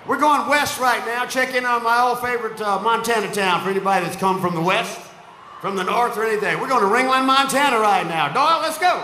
We're going west right now. Check in on my old favorite Montana town for anybody that's come from the west, from the north, or anything. We're going to Ringling, Montana right now. Doyle, let's go.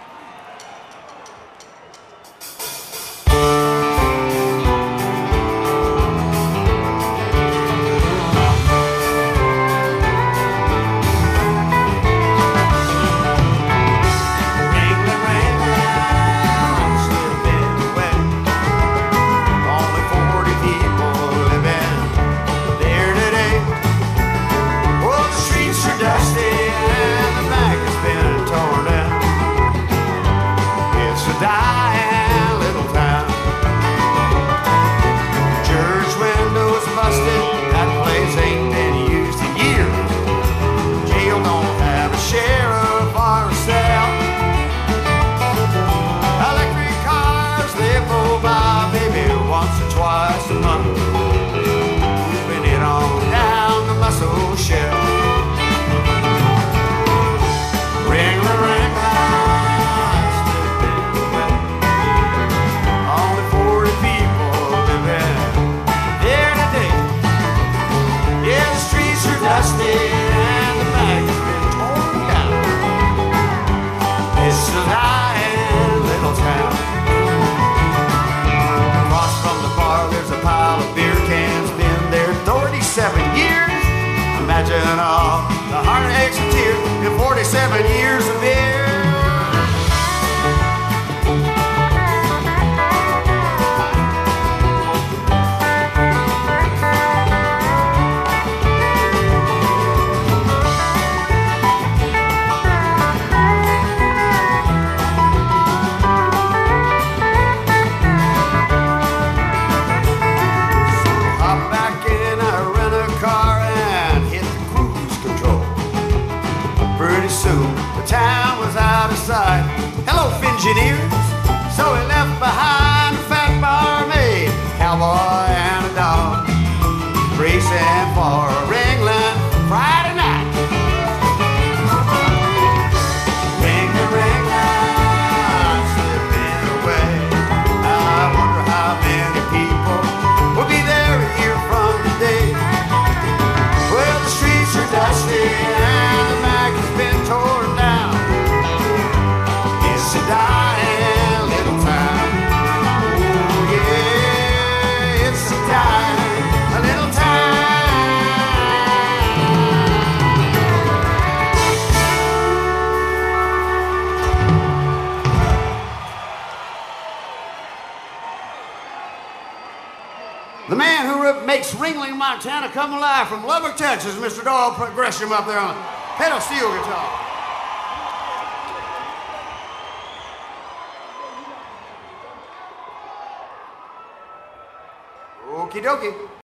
Dying little town. Church windows busted, that place ain't been used in years. Jail don't have a sheriff or a cell. Electric cars, they go by maybe once or twice a month, moving it on down the Muscle Shell. Ring the ring. Dusty and the back has been torn down. It's a dying little town. Across from the bar there's a pile of beer cans, been there 37 years. Imagine all the heartaches and tears in 47 years of beer. The town was out of sight. Hello, Fingineers. So he left behind a fat barmaid, cowboy and a dog, racing for Ringling Friday night. Ring the ring line, slipping away. I wonder how many people will be there a year from today. Well, the streets are dusty and the Mac has been torn down. It's a dying little town. Oh yeah, it's a dying little town. The man who makes Ringling, Montana come alive from Lubbock, Texas, Mr. Doyle Gresham up there on pedal steel guitar. Okie dokie.